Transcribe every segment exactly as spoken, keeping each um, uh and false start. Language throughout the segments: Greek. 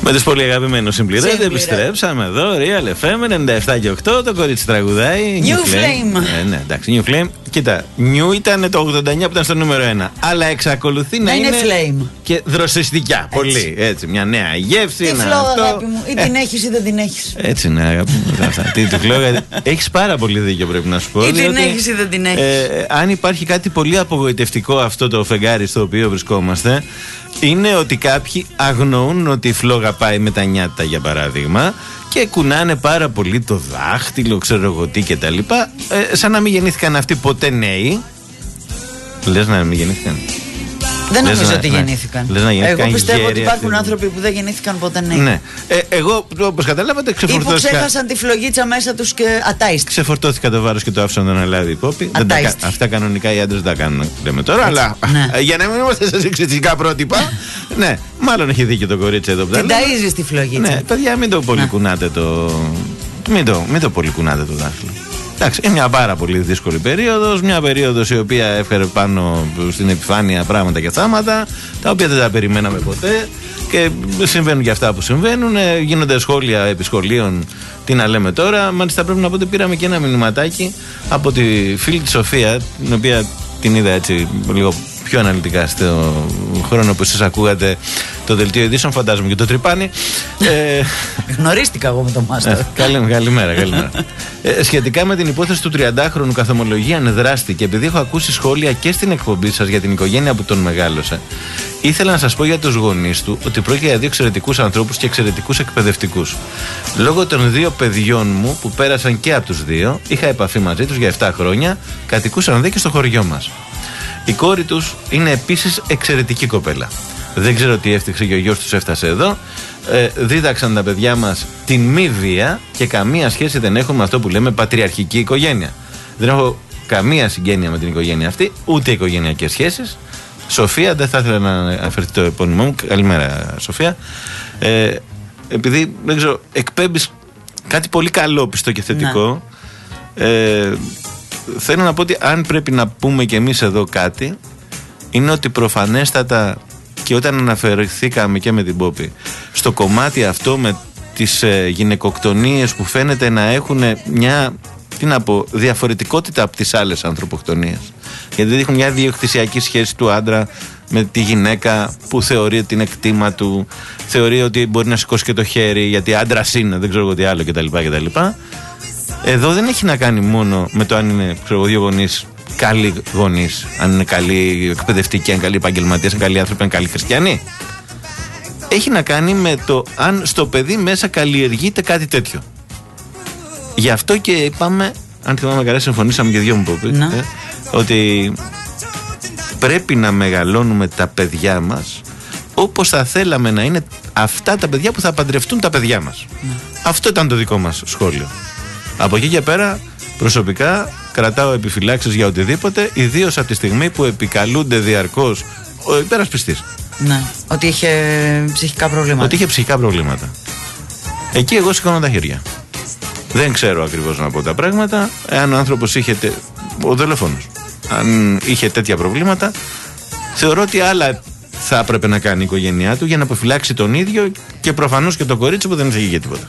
Με τις πολύ αγαπημένους συμπληρώνετε, επιστρέψαμε εδώ, Real εφ εμ ενενήντα επτά και οκτώ, το κορίτσι τραγουδάει. New Flame. Flame. Ε, ναι, εντάξει, New Flame. Κοίτα, New ήταν το ογδόντα εννιά που ήταν στο νούμερο ένα. Αλλά εξακολουθεί να, να είναι, είναι Flame. Και δροσιστικιά. Έτσι. Πολύ. Έτσι, μια νέα γεύση. Τι φλόγα, αγάπη μου. Ή ε. την έχεις ή δεν την έχεις. Έτσι είναι, αγάπη μου. Τι τη φλόγα. Έχεις πάρα πολύ δίκιο, πρέπει να σου πω. Ή την έχεις ή δεν την έχεις. Ε, αν υπάρχει κάτι πολύ απογοητευτικό αυτό το φεγγάρι στο οποίο βρισκόμαστε, είναι ότι κάποιοι αγνοούν ότι η φλόγα πάει με τα νιάτα, για παράδειγμα, και κουνάνε πάρα πολύ το δάχτυλο, ξέρω εγώ τι και τα λοιπά, ε, σαν να μην γεννήθηκαν αυτοί ποτέ νέοι. Λες να μην γεννήθηκαν. Δεν λες νομίζω να, ότι ναι. γεννήθηκαν. Λες να γεννήθηκαν. Εγώ πιστεύω ότι υπάρχουν αυτοί. άνθρωποι που δεν γεννήθηκαν ποτέ νέοι. Ναι. Ε, εγώ, όπως καταλάβατε, ξεφορτώθηκα. Ή που ξέχασαν τη φλογίτσα μέσα τους και ατάιστοι. Ξεφορτώθηκα το βάρος και το άφησα να τον Ελλάδη υπόπη. Αυτά κανονικά οι άντρες δεν τα κάνουν, λέμε τώρα. Έτσι. Αλλά ναι. Για να μην είμαστε σε εξαιρετικά πρότυπα. Ναι, μάλλον έχει δίκιο το κορίτσι εδώ που τα λέει. Την ταΐζεις τη φλογίτσα. Ναι, παιδιά, μην το πολυκουνάτε το. Μην το, μην το πολυκουνάτε το δάχτυλο. Εντάξει, είναι μια πάρα πολύ δύσκολη περίοδος, μια περίοδος η οποία έφερε πάνω στην επιφάνεια πράγματα και θάματα, τα οποία δεν τα περιμέναμε ποτέ και συμβαίνουν και αυτά που συμβαίνουν, γίνονται σχόλια επί σχολείων, τι να λέμε τώρα. Μάλιστα πρέπει να πω ότι πήραμε και ένα μηνυματάκι από τη φίλη τη Σοφία, την οποία την είδα έτσι λίγο πιο αναλυτικά στο χρόνο που εσείς ακούγατε το δελτίο ειδήσεων, φαντάζομαι και το τρυπάνι. ε, Γνωρίστηκα εγώ με τον Μάστερ. Ε, καλή, καλημέρα, καλημέρα. ε, σχετικά με την υπόθεση του τριαντάχρονου καθομολογία ανεδράστη, και επειδή έχω ακούσει σχόλια και στην εκπομπή σας για την οικογένεια που τον μεγάλωσε, ήθελα να σας πω για τους γονείς του ότι πρόκειται για δύο εξαιρετικούς ανθρώπους και εξαιρετικούς εκπαιδευτικούς. Λόγω των δύο παιδιών μου που πέρασαν και από τους δύο, είχα επαφή μαζί τους για επτά χρόνια, κατοικούσαν δε και στο χωριό μας. Η κόρη τους είναι επίσης εξαιρετική κοπέλα. Δεν ξέρω τι έφτιαξε και ο γιος τους έφτασε εδώ. Ε, δίδαξαν τα παιδιά μας την μη βία και καμία σχέση δεν έχουν με αυτό που λέμε πατριαρχική οικογένεια. Δεν έχω καμία συγγένεια με την οικογένεια αυτή, ούτε οικογενειακές σχέσεις. Σοφία, δεν θα ήθελα να αναφερθεί το επώνυμό μου. Καλημέρα, Σοφία. Ε, επειδή δεν ξέρω, εκπέμπεις κάτι πολύ καλόπιστο και θετικό. Ναι. Ε, Θέλω να πω ότι αν πρέπει να πούμε κι εμείς εδώ κάτι, είναι ότι προφανέστατα, και όταν αναφερθήκαμε και με την Πόπη στο κομμάτι αυτό με τις ε, γυναικοκτονίες που φαίνεται να έχουν μια, τι να πω, διαφορετικότητα από τις άλλες ανθρωποκτονίες, γιατί δείχνουν μια διοκτησιακή σχέση του άντρα με τη γυναίκα που θεωρεί ότι είναι κτήμα του, θεωρεί ότι μπορεί να σηκώσει και το χέρι γιατί άντρας είναι, δεν ξέρω εγώ τι άλλο κτλ. κτλ. Εδώ δεν έχει να κάνει μόνο με το αν είναι, ξέρω, δύο γονείς καλοί γονείς, αν είναι καλοί εκπαιδευτικοί, αν είναι καλοί επαγγελματίες, αν είναι καλοί άνθρωποι, αν είναι καλοί χριστιανοί. Έχει να κάνει με το αν στο παιδί μέσα καλλιεργείται κάτι τέτοιο. Γι' αυτό και είπαμε, αν θυμάμαι καλά, συμφωνήσαμε και δυο μου πόποι, ε, ότι πρέπει να μεγαλώνουμε τα παιδιά μας όπως θα θέλαμε να είναι αυτά τα παιδιά που θα παντρευτούν τα παιδιά μας. Ναι. Αυτό ήταν το δικό μας σχόλιο. Από εκεί και πέρα, προσωπικά κρατάω επιφυλάξεις για οτιδήποτε, ιδίως από τη στιγμή που επικαλούνται διαρκώς ο υπερασπιστής. Ναι, ότι είχε ψυχικά προβλήματα. Ότι είχε ψυχικά προβλήματα. Εκεί εγώ σηκώνω τα χέρια. Δεν ξέρω ακριβώς να πω τα πράγματα. Εάν ο άνθρωπος είχε, τε... ο δολοφόνος, αν είχε τέτοια προβλήματα, θεωρώ ότι άλλα θα έπρεπε να κάνει η οικογένειά του για να αποφυλάξει τον ίδιο και προφανώς και το κορίτσι που δεν έφυγε για τίποτα.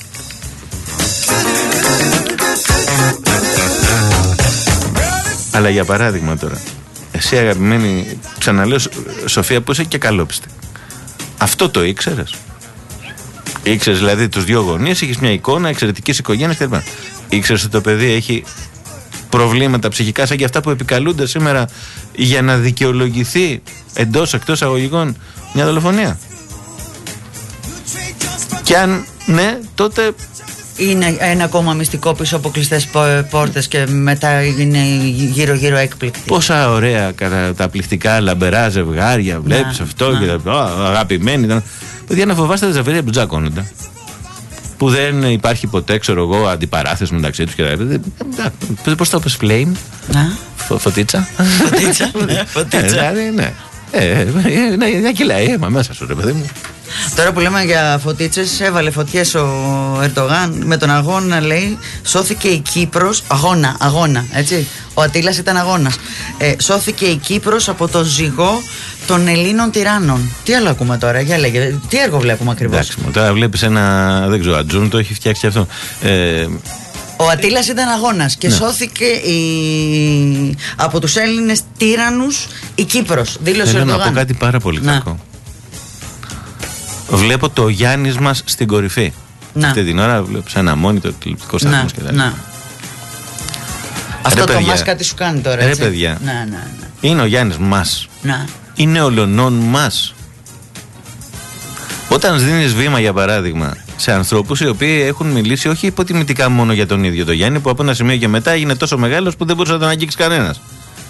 Αλλά για παράδειγμα τώρα, εσύ αγαπημένη, ξαναλέω Σοφία, που είσαι και καλόπιστη, αυτό το ήξερες? Ήξερες δηλαδή τους δύο γονείς, είχες μια εικόνα εξαιρετικής οικογένειας κλπ. Ήξερες ότι το παιδί έχει προβλήματα ψυχικά σαν και αυτά που επικαλούνται σήμερα για να δικαιολογηθεί εντός εκτός αγωγικών μια δολοφονία? Και αν ναι, τότε είναι ένα ακόμα μυστικό πίσω από κλειστές πόρτες και μετά είναι γύρω-γύρω έκπληκτη. Πόσα ωραία καταπληκτικά λαμπερά ζευγάρια βλέπεις, να, αυτό να. Και τα αγαπημένοι ήταν. Παιδιά, να φοβάστε τα ζευγάρια που τζακώνονται, που δεν υπάρχει ποτέ, ξέρω εγώ, αντιπαράθεση μεταξύ τους. Πώς το είπες, flame? Φωτίτσα. Φωτίτσα. Δηλαδή, ναι. Να κυλάει αίμα μέσα σου, ρε παιδί μου. Τώρα που λέμε για φωτίτσες, έβαλε φωτιές ο Ερντογάν με τον αγώνα, λέει, σώθηκε η Κύπρος. Αγώνα, αγώνα, έτσι. Ο Ατήλας ήταν αγώνας. Ε, σώθηκε η Κύπρος από το ζυγό των Ελλήνων τυράννων. Τι άλλο ακούμε τώρα, για λέγε, τι έργο βλέπουμε ακριβώς? Εντάξει, τώρα βλέπεις ένα, δεν ξέρω, Ατζούν το έχει φτιάξει αυτό. Ε, Ο Ατήλας ήταν αγώνας και ναι. σώθηκε η... από τους Έλληνες τύραννους η Κύπρος. Δήλωσε ο Ερντογάν. Θέλω να πω κάτι πάρα πολύ να. κακό. Βλέπω το Γιάννης μας στην κορυφή. Να. Αυτή την ώρα βλέπω σε ένα μόνιτο τηλεοπτικό σταθμό και τα λοιπά. Αυτό το μας κάτι σου κάνει τώρα, έτσι. Ρε παιδιά, να, να, να. είναι ο Γιάννης μας. Να. Είναι ολονών μας. Όταν δίνεις βήμα, για παράδειγμα, σε ανθρώπους οι οποίοι έχουν μιλήσει όχι υποτιμητικά μόνο για τον ίδιο τον Γιάννη, που από ένα σημείο και μετά έγινε τόσο μεγάλος που δεν μπορούσε να τον αγγίξει κανένας.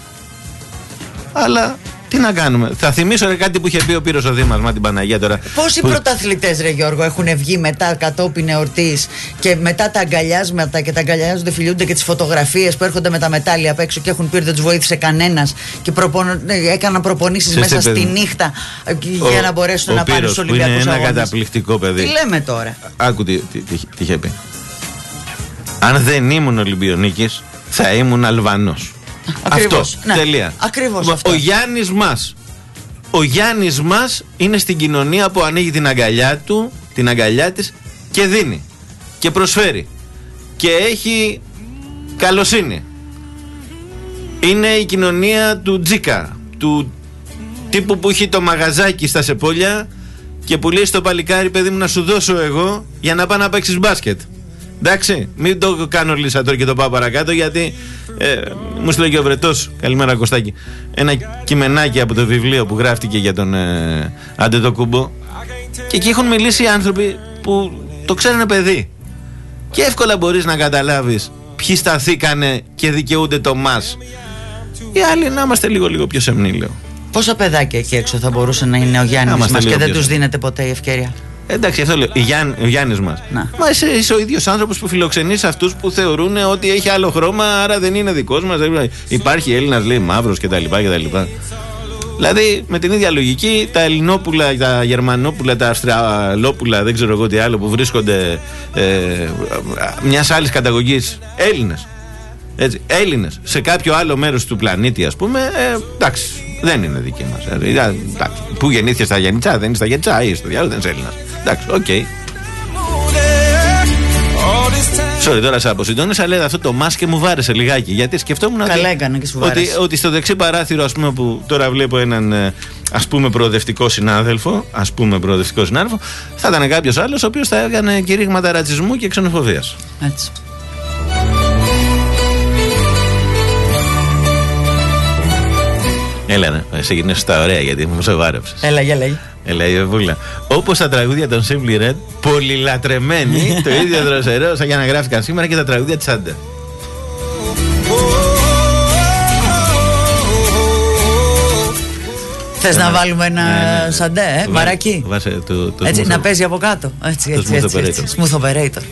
Αλλά τι να κάνουμε. Θα θυμίσω ρε, κάτι που είχε πει ο Πύρος ο Δήμας, μα την Παναγία τώρα. Πόσοι που... πρωταθλητές, ρε Γιώργο, έχουν βγει μετά κατόπιν εορτής και μετά τα αγκαλιάσματα και τα αγκαλιάζονται, φιλιούνται και τις φωτογραφίες που έρχονται με τα μετάλλια απ' έξω και έχουν πει ότι δεν τους βοήθησε κανένας και προπον... έκαναν προπονήσεις μέσα παιδί. στη νύχτα ο... για να μπορέσουν ο να πάνε στους Ολυμπιακούς Αγώνες. Είναι ένα καταπληκτικό παιδί. Τι λέμε τώρα. Άκου τι, τι, τι, τι είχε πει. Αν δεν ήμουν Ολυμπιονίκης, θα ήμουν Αλβανός. Ακριβώς, αυτό, ναι, τελεία. Ακριβώς ο, αυτό. ο Γιάννης μας Ο Γιάννης μας είναι στην κοινωνία που ανοίγει την αγκαλιά του, την αγκαλιά της και δίνει και προσφέρει και έχει καλοσύνη. Είναι η κοινωνία του Τζίκα, του τύπου που έχει το μαγαζάκι στα Σεπόλια και που λέει στο παλικάρι, παιδί μου, να σου δώσω εγώ για να πάω να παίξεις μπάσκετ. Εντάξει, μην το κάνω λύσα τώρα και το πάω παρακάτω, γιατί ε, μου στείλε και ο Βρετός, καλημέρα Κωστάκη, ένα κειμενάκι από το βιβλίο που γράφτηκε για τον ε, Αντετοκούμπο, και εκεί έχουν μιλήσει άνθρωποι που το ξέρουν παιδί και εύκολα μπορείς να καταλάβεις ποιοι σταθήκανε και δικαιούνται το μας. Οι άλλοι να είμαστε λίγο λίγο πιο σεμνοί, λέω. Πόσα παιδάκια εκεί έξω θα μπορούσε να είναι ο Γιάννης μας και δεν τους δίνεται ποτέ η ευκαιρία? Εντάξει, αυτό λέω. Γιάν, ο Γιάννης μας. Να. Μα είσαι, είσαι ο ίδιος άνθρωπος που φιλοξενείς αυτούς που θεωρούν ότι έχει άλλο χρώμα, άρα δεν είναι δικός μας. Υπάρχει Έλληνας, λέει, μαύρος κτλ. κτλ. Δηλαδή, με την ίδια λογική, τα Ελληνόπουλα, τα Γερμανόπουλα, τα Αυστραλόπουλα, δεν ξέρω εγώ τι άλλο, που βρίσκονται ε, μιας άλλης καταγωγής, Έλληνες. Έτσι, Έλληνες σε κάποιο άλλο μέρος του πλανήτη, ας πούμε, ε, εντάξει, δεν είναι δική μας. Ε, εντάξει, που γεννήθηκε στα Γεννητσά, δεν είναι στα Γεννητσά, ή στο διάλογο, δεν είναι Έλληνας. Εντάξει, οκ. Okay. Sorry, τώρα σε αποσυντώνησα, αλλά αυτό το μάσκε μου βάρεσε λιγάκι. Γιατί σκεφτόμουν Καλά έκανε και σου ότι, ότι στο δεξί παράθυρο, ας πούμε, που τώρα βλέπω έναν, ας πούμε, προοδευτικό συνάδελφο, ας πούμε, προοδευτικό συνάδελφο, θα ήταν κάποιος άλλος ο οποίος θα έκανε κηρύγματα ρατσισμού και ξενοφοβίας. Έτσι. Έλα, ναι, εσύ γίνεσαι στα ωραία, γιατί μου σε βάρεψες. Έλα, για λέγει. Έλα, η Βεβούλα. Όπως τα τραγούδια των Simply Red, πολυλατρεμένοι, το ίδιο δροσερό, σαν για να γράφηκαν σήμερα, και τα τραγούδια της Άντε. Θες να βάλουμε ένα ναι, ναι. σαντέ, ε, Βά, μαρακί. Βάσε το, το έτσι, smooth, να παίζει από κάτω. Έτσι, έτσι, έτσι, smooth έτσι, έτσι. Smooth operator.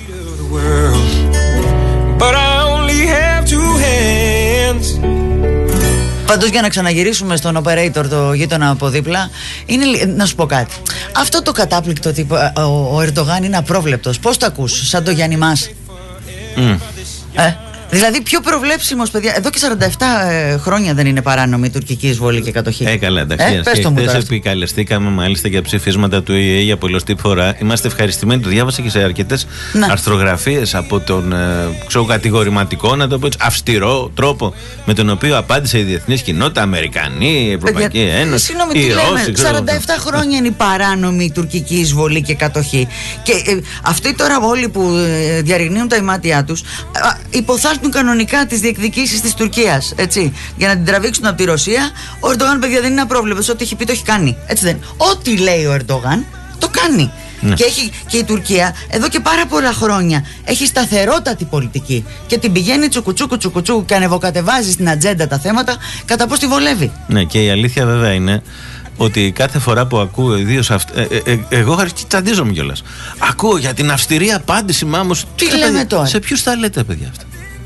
But I only have two hands. Πάντως, για να ξαναγυρίσουμε στον operator, το γείτονα από δίπλα, είναι, να σου πω κάτι. Αυτό το κατάπληκτο τύπο, ο, ο Ερντογάν είναι απρόβλεπτος. Πώς το ακούς, σαν το Γιάννη μας? Mm. Ε, δηλαδή πιο προβλέψιμος, παιδιά. Εδώ και σαράντα επτά ε, χρόνια δεν είναι παράνομη η τουρκική εισβολή και κατοχή. Ε, καλά, εντάξει. Ε, πες το μου τώρα. Χθες επικαλεστήκαμε μάλιστα για ψηφίσματα του ΙΕ για πολλωστή φορά. Είμαστε ευχαριστημένοι. Το διάβασα και σε αρκετές αρθρογραφίες από τον ε, ξέρω, κατηγορηματικό, να το πω έτσι, αυστηρό τρόπο με τον οποίο απάντησε η διεθνής κοινότητα, Αμερικανοί, η Ευρωπαϊκή Παιδιά, Ένωση. Συγγνώμη, τι λέμε. σαράντα επτά χρόνια είναι η παράνομη η τουρκική εισβολή και κατοχή. Και ε, αυτοί τώρα όλοι που ε, διαρριγνύουν τα ημάτια τους, ε, υποθάλπτουν κανονικά τις διεκδικήσεις της Τουρκίας. Έτσι. Για να την τραβήξουν από τη Ρωσία. Ο Ερντογάν, παιδιά, δεν είναι απρόβλεπτος. Ό,τι έχει πει το έχει κάνει. Έτσι δεν. Ό,τι λέει ο Ερντογάν το κάνει. Ναι. Και, έχει, και η Τουρκία εδώ και πάρα πολλά χρόνια έχει σταθερότατη πολιτική και την πηγαίνει τσουκουτσούκου τσουκουτσούκου και ανεβοκατεβάζει στην ατζέντα τα θέματα κατά πώς τη βολεύει. Ναι, και η αλήθεια βέβαια είναι ότι κάθε φορά που ακούω, ιδίως αυ... ε, ε, ε, εγώ τσαντίζομαι κιόλας. Ακούω για την αυστηρή απάντηση, μάμος. Τι λέμε τώρα? Σε ποιους τα λέτε, παιδιά, αυτά?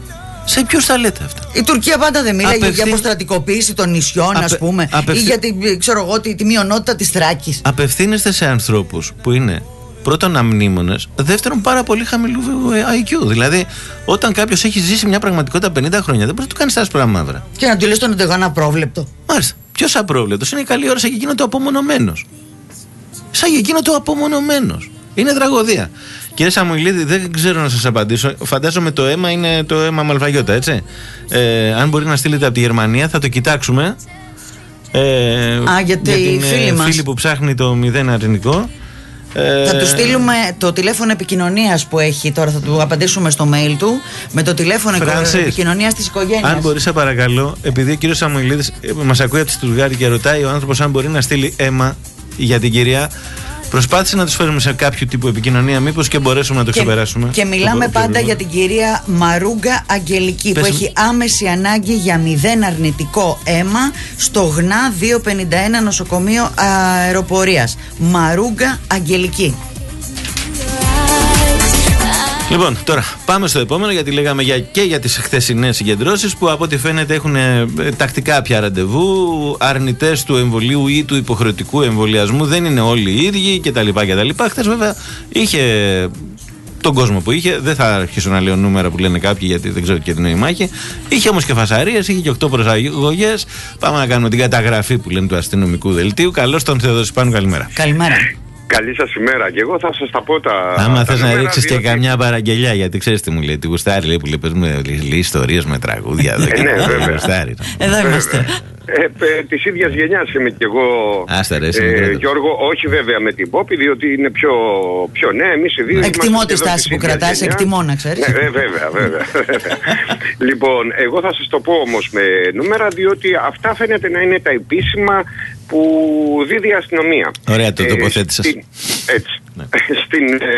Σε ποιους τα λέτε αυτά? Η Τουρκία πάντα δεν μίλαγε Απευθύν... για αποστρατικοποίηση των νησιών, Απε... ας πούμε, Απευθύν... ή για τη, ξέρω εγώ, τη, τη μειονότητα της Θράκης. Απευθύνεστε σε ανθρώπους που είναι πρώτον αμνήμονες, δεύτερον πάρα πολύ χαμηλού άι κιου. Δηλαδή, όταν κάποιος έχει ζήσει μια πραγματικότητα πενήντα χρόνια, δεν μπορεί να του κάνει τα άσπρα μαύρα. Και να του λες τον εντεγόν απρόβλεπτο. Μάλιστα. Ποιος απρόβλεπτος? Είναι η καλή ώρα σαν και εκείνο το απομονωμένος. Σαν και εκείνο το απομονωμένος. Είναι τραγωδία. Κύριε Σαμουηλίδη, δεν ξέρω να σας απαντήσω. Φαντάζομαι το αίμα είναι το αίμα Μαλβαγιώτα, έτσι. Ε, αν μπορεί να στείλετε από τη Γερμανία, θα το κοιτάξουμε. Ε, Α, γιατί για την φίλοι μας. φίλη που ψάχνει το μηδέν αρνητικό. Ε, Θα του στείλουμε το τηλέφωνο επικοινωνίας που έχει. Τώρα θα του απαντήσουμε στο mail του με το τηλέφωνο Φρανσίς, επικοινωνίας της οικογένειας. Αν μπορεί, σε παρακαλώ, επειδή ο κύριος Σαμουηλίδης μας ακούει από τη Στουργάρη και ρωτάει ο άνθρωπος αν μπορεί να στείλει αίμα για την κυρία. Προσπάθησε να τους φέρουμε σε κάποιο τύπο επικοινωνία, μήπως και μπορέσουμε να το και, ξεπεράσουμε. Και μιλάμε το, πάντα το για την κυρία Μαρούγκα Αγγελική, Πες που μου. έχει άμεση ανάγκη για μηδέν αρνητικό αίμα στο ΓΝΑ διακόσια πενήντα ένα νοσοκομείο αεροπορίας. Μαρούγκα Αγγελική. Λοιπόν, τώρα πάμε στο επόμενο, γιατί λέγαμε για, και για τις χθεσινές συγκεντρώσεις που από ό,τι φαίνεται έχουν ε, τακτικά πια ραντεβού. Αρνητές του εμβολίου ή του υποχρεωτικού εμβολιασμού δεν είναι όλοι οι ίδιοι κτλ. κτλ. Χθες βέβαια είχε τον κόσμο που είχε. Δεν θα αρχίσω να λέω νούμερα που λένε κάποιοι, γιατί δεν ξέρω και τι νόημα έχει. Είχε όμως και φασαρίες, είχε και οκτώ προσαγωγές. Πάμε να κάνουμε την καταγραφή που λένε του αστυνομικού δελτίου. Καλώς τον Θεοδόση Πάνου, καλημέρα. Καλημέρα. Καλή σας ημέρα. Και εγώ θα σας τα πω τα. Άμα τα θες να νούμερα, ρίξεις διότι... και καμιά παραγγελιά, γιατί ξέρεις τι μου λέει, τη γουστάρι λέει που λέει, παίζουμε λίγες ιστορίες με τραγούδια εδώ. Ε, ναι, βέβαια. Γουστάρι. Εδώ είμαστε. Ε, ε, της ίδιας γενιάς είμαι κι εγώ. Άστα ρε, εσύ, ε, Γιώργο, όχι βέβαια με την Πόπη, διότι είναι πιο, πιο νέα. Εμείς οι δύο. Εκτιμώ τη στάση που κρατάς, εκτιμώ να ξέρεις. Ναι, ε, βέβαια, βέβαια. Λοιπόν, εγώ θα σας το πω όμως με νούμερα, διότι αυτά φαίνεται να είναι τα επίσημα που δίδει η αστυνομία. Ωραία, το τοποθέτησες. Ε, στην, έτσι. Ναι. στην, ε,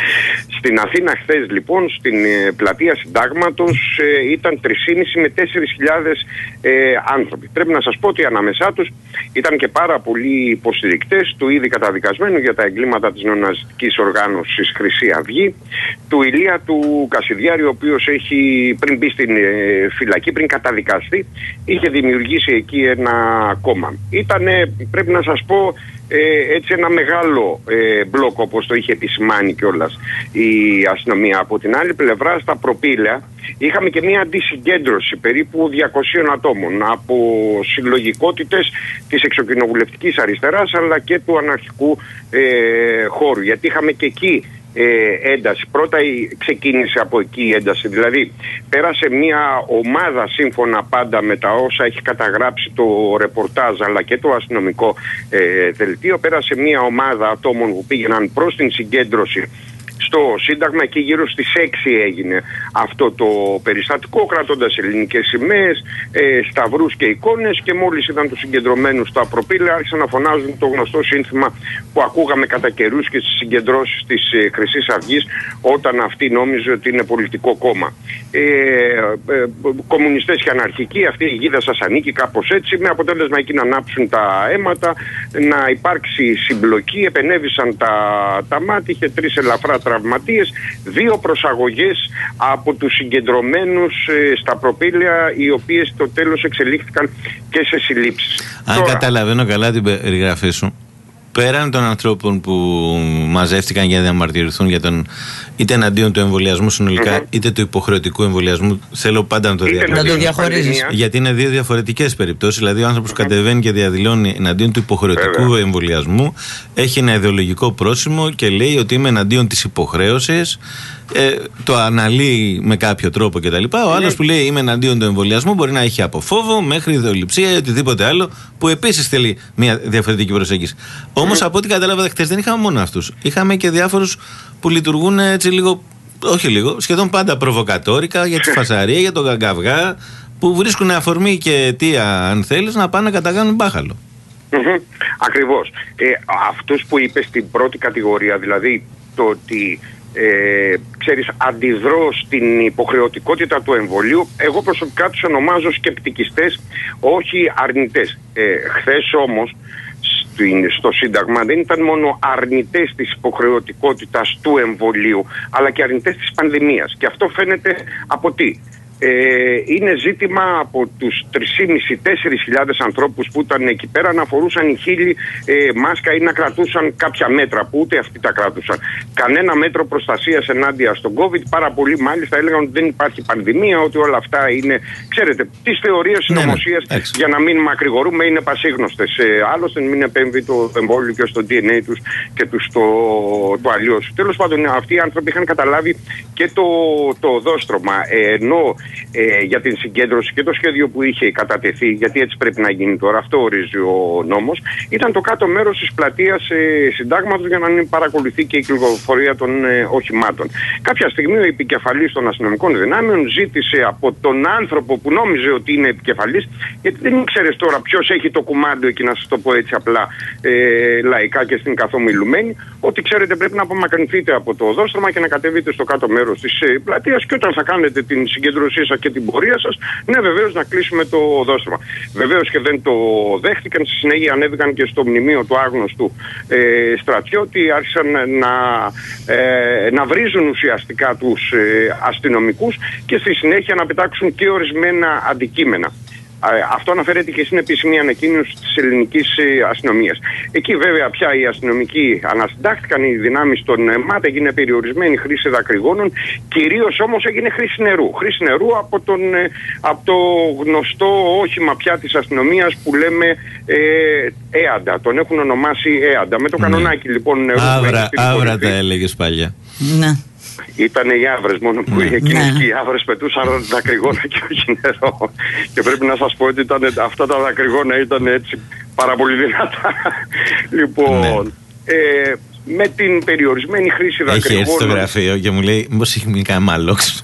στην Αθήνα χθες λοιπόν, στην ε, πλατεία Συντάγματος ε, ήταν τρεις και μισή με τέσσερις χιλιάδες ε, άνθρωποι. Πρέπει να σας πω ότι ανάμεσά τους ήταν και πάρα πολλοί υποστηρικτές του ήδη καταδικασμένου για τα εγκλήματα της νεοναζιστικής οργάνωσης Χρυσή Αυγή, του Ηλία του Κασιδιάρη, ο οποίος έχει πριν μπει στην ε, φυλακή, πριν καταδικαστεί, είχε δημιουργήσει εκεί ένα κόμμα. Ήτανε, πρέπει να σας πω, Ε, έτσι ένα μεγάλο ε, μπλοκ, όπως το είχε επισημάνει κιόλας η αστυνομία. Από την άλλη πλευρά, στα προπήλαια είχαμε και μια αντισυγκέντρωση περίπου διακοσίων ατόμων από συλλογικότητες της εξοκοινοβουλευτικής αριστεράς αλλά και του αναρχικού ε, χώρου, γιατί είχαμε και εκεί Ε, ένταση. Πρώτα ξεκίνησε από εκεί η ένταση, δηλαδή πέρασε μια ομάδα, σύμφωνα πάντα με τα όσα έχει καταγράψει το ρεπορτάζ αλλά και το αστυνομικό ε, δελτίο, πέρασε μια ομάδα ατόμων που πήγαιναν προς την συγκέντρωση στο Σύνταγμα και γύρω στις έξι έγινε αυτό το περιστατικό, κρατώντας ελληνικές σημαίες, ε, σταυρούς και εικόνες, και μόλις είδαν τους συγκεντρωμένους στα προπήλαια άρχισαν να φωνάζουν το γνωστό σύνθημα που ακούγαμε κατά καιρούς και στις συγκεντρώσεις της ε, Χρυσής Αυγής, όταν αυτή νόμιζε ότι είναι πολιτικό κόμμα. Ε, ε, κομμουνιστές και αναρχικοί, αυτή η γίδα σας ανήκει, κάπως έτσι, με αποτέλεσμα εκεί να ανάψουν τα αίματα, να υπάρξει συμπλοκή, επενέβησαν τα, τα μάτια, είχε τρεις ελαφρά τραυματίες, δύο προσαγωγές από τους συγκεντρωμένους ε, στα προπήλαια, οι οποίες στο τέλος εξελίχθηκαν και σε συλλήψεις. Αν Τώρα, καταλαβαίνω καλά την περιγραφή σου, πέραν των ανθρώπων που μαζεύτηκαν για να διαμαρτυρηθούν για τον, είτε εναντίον του εμβολιασμού συνολικά, mm-hmm. είτε του υποχρεωτικού εμβολιασμού, θέλω πάντα να το διαχωρίζεις. Γιατί είναι δύο διαφορετικές περιπτώσεις. Δηλαδή, ο άνθρωπος mm-hmm. που κατεβαίνει και διαδηλώνει εναντίον του υποχρεωτικού Βέβαια. εμβολιασμού έχει ένα ιδεολογικό πρόσημο και λέει ότι είμαι εναντίον της υποχρέωσης. Ε, το αναλύει με κάποιο τρόπο κτλ. Ο άλλος που λέει είμαι εναντίον του εμβολιασμού μπορεί να έχει από φόβο μέχρι ιδεολειψία ή οτιδήποτε άλλο, που επίσης θέλει μια διαφορετική προσέγγιση. Όμως από ό,τι κατάλαβα χτες δεν είχαμε μόνο αυτούς. Είχαμε και διάφορους που λειτουργούν έτσι λίγο, όχι λίγο, σχεδόν πάντα προβοκατόρικα για τη φασαρία, για τον γαγκαυγά, που βρίσκουν αφορμή και αιτία, αν θέλεις, να πάνε να καταγάνουν μπάχαλο. Mm-hmm. Ακριβώς. Ε, αυτούς που είπε στην πρώτη κατηγορία, δηλαδή το ότι Ε, ξέρεις, αντιδρώ στην υποχρεωτικότητα του εμβολίου, εγώ προσωπικά τους ονομάζω σκεπτικιστές, όχι αρνητές. Ε, χθες όμως στην, στο Σύνταγμα δεν ήταν μόνο αρνητές της υποχρεωτικότητας του εμβολίου, αλλά και αρνητές της πανδημίας. Και αυτό φαίνεται από τι? Ε, είναι ζήτημα από τους τρεις χιλιάδες πεντακόσιους με τέσσερις χιλιάδες ανθρώπους που ήταν εκεί πέρα να φορούσαν οι χίλιοι ε, μάσκα ή να κρατούσαν κάποια μέτρα που ούτε αυτοί τα κράτουσαν. Κανένα μέτρο προστασίας ενάντια στον COVID. Πάρα πολλοί μάλιστα έλεγαν ότι δεν υπάρχει πανδημία, ότι όλα αυτά είναι, ξέρετε, τις θεωρίες συνωμοσίας, ναι, ναι, για να μην μακρηγορούμε, είναι πασίγνωστες. Ε, άλλωστε μην επέμβει το εμβόλιο και στο ντι εν έι τους και τους το, το αλλιώς. Τέλος πάντων, αυτοί οι άνθρωποι είχαν καταλάβει και το, το οδόστρωμα, ε, ενώ ε, για την συγκέντρωση και το σχέδιο που είχε κατατεθεί, γιατί έτσι πρέπει να γίνει τώρα, αυτό ορίζει ο νόμος, ήταν το κάτω μέρος της πλατείας ε, Συντάγματος για να μην παρακολουθεί και η κυκλοφορία των ε, οχημάτων. Κάποια στιγμή ο επικεφαλής των αστυνομικών δυνάμεων ζήτησε από τον άνθρωπο που νόμιζε ότι είναι επικεφαλής, γιατί δεν ήξερε τώρα ποιος έχει το κουμάντο εκεί, να σας το πω έτσι απλά ε, λαϊκά και στην καθομιλουμένη, ότι ξέρετε πρέπει να απομακρυνθείτε από το οδόστρωμα και να κατέβετε στο κάτω μέρος της ε, πλατείας και όταν θα κάνετε την συγκέντρωσή σας και την πορεία σας, ναι βεβαίως να κλείσουμε το οδόστρωμα. Βεβαίως και δεν το δέχτηκαν, στη συνέχεια ανέβηκαν και στο μνημείο του άγνωστου ε, στρατιώτη, άρχισαν να, ε, να βρίζουν ουσιαστικά τους ε, αστυνομικούς και στη συνέχεια να πετάξουν και ορισμένα αντικείμενα. Αυτό αναφέρεται και στην επίσημη ανακοίνωση της ελληνικής αστυνομίας. Εκεί βέβαια πια οι αστυνομικοί ανασυντάχθηκαν, οι δυνάμεις των ΜΑΤ, έγινε περιορισμένη χρήση δακρυγόνων, κυρίως όμως έγινε χρήση νερού. Χρήση νερού από, τον, από το γνωστό όχημα πια της αστυνομίας που λέμε ε, ΕΑΝΤΑ. Τον έχουν ονομάσει ΕΑΝΤΑ. Με το κανονάκι λοιπόν νερού. Άβρα, άβρα τα έλεγες παλιά. Ναι. Ήταν οι άβρες μόνο που, ναι, εκείνες, ναι, και οι άβρες πετούσαν δακρυγόνα και όχι νερό. Και πρέπει να σας πω ότι ήταν, αυτά τα δακρυγόνα ήταν έτσι πάρα πολύ δυνατά. Λοιπόν, ναι, ε, με την περιορισμένη χρήση δακρυγόνων... Έχει έρθει στο γραφείο και μου λέει μήπως έχει μείνει κανένα μάλοξ.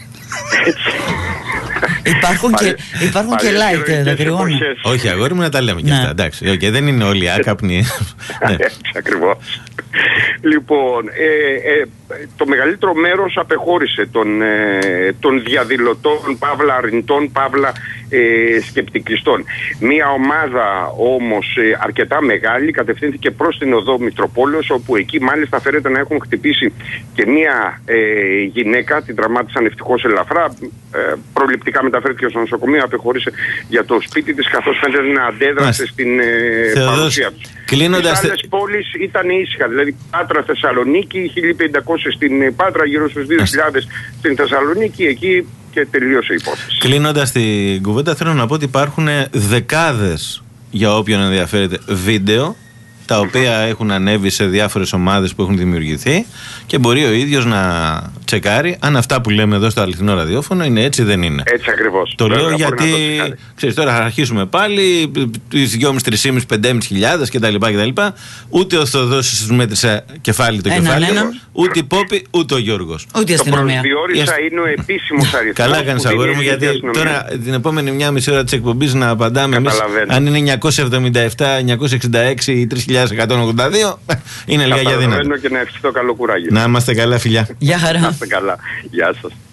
Υπάρχουν και, υπάρχουν και light δακρυγόνα. Όχι, αγόρι μου, να τα λέμε και αυτά. Εντάξει, okay, δεν είναι όλοι άκαπνοι. Έτσι ακριβώς. Λοιπόν, ε, ε, το μεγαλύτερο μέρος απεχώρησε των, ε, των διαδηλωτών, παύλα αρνητών, παύλα ε, σκεπτικιστών. Μία ομάδα όμως ε, αρκετά μεγάλη κατευθύνθηκε προς την οδό Μητροπόλεως, όπου εκεί μάλιστα φέρεται να έχουν χτυπήσει και μία ε, γυναίκα, την τραυμάτισαν ευτυχώς ελαφρά, ε, προληπτικά μεταφέρθηκε στο νοσοκομείο, απεχώρησε για το σπίτι της, καθώς φαίνεται να αντέδρασε στην ε, παρουσία τους. Κλείνοντας... Τις άλλες πόλεις ήταν ήσυχα, δηλαδή Πάτρα, Θεσσαλονίκη, χίλια πεντακόσιοι στην Πάτρα, γύρω στους δύο χιλιάδες στην Θεσσαλονίκη, εκεί και τελείωσε η υπόθεση. Κλείνοντας την κουβέντα, θέλω να πω ότι υπάρχουν δεκάδες, για όποιον ενδιαφέρεται, βίντεο τα οποία έχουν ανέβει σε διάφορες ομάδες που έχουν δημιουργηθεί και μπορεί ο ίδιος να τσεκάρει αν αυτά που λέμε εδώ στο αληθινό ραδιόφωνο είναι έτσι ή δεν είναι. Έτσι ακριβώς. Το λέω γιατί, το ξέρεις, τώρα θα αρχίσουμε πάλι τις δυόμισι, τρεις, πεντέμισι χιλιάδες κτλ. Ούτε ο Θοδόσης μέτρησε κεφάλι το έναν, κεφάλι, έναν. Ούτε η Πόπη, ούτε ο Γιώργος. Ούτε η αστυνομία. Το προσδιορίσα είναι ο επίσημος αριθμός. Καλά κάνεις, αγόρι μου, γιατί τώρα την επόμενη μια μισή ώρα της εκπομπής να απαντάμε εμείς αν είναι εννιακόσια εβδομήντα επτά, εννιακόσια εξήντα έξι ή τρεις χιλιάδες εκατόν ογδόντα δύο. Είναι λίγα για δύναμη. Και να ευχηθώ καλό κουράγιο. Να είμαστε καλά, φιλιά. Γεια χαρά. Να είστε καλά. Γεια σας.